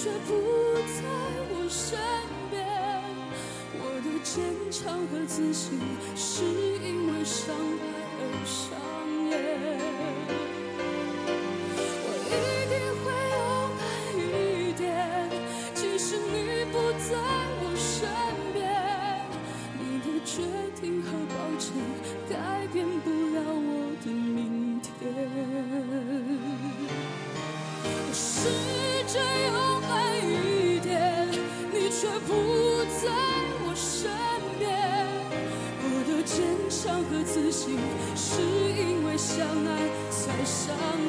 却不在我身边。我的坚强和自信，是因为相爱而上演。我一定会勇敢一点，即使你不在我身边。你的决定和抱歉，改变不了我的明天。我试着勇敢一点，你却不在我身边。我的坚强和自信，是因为相爱才上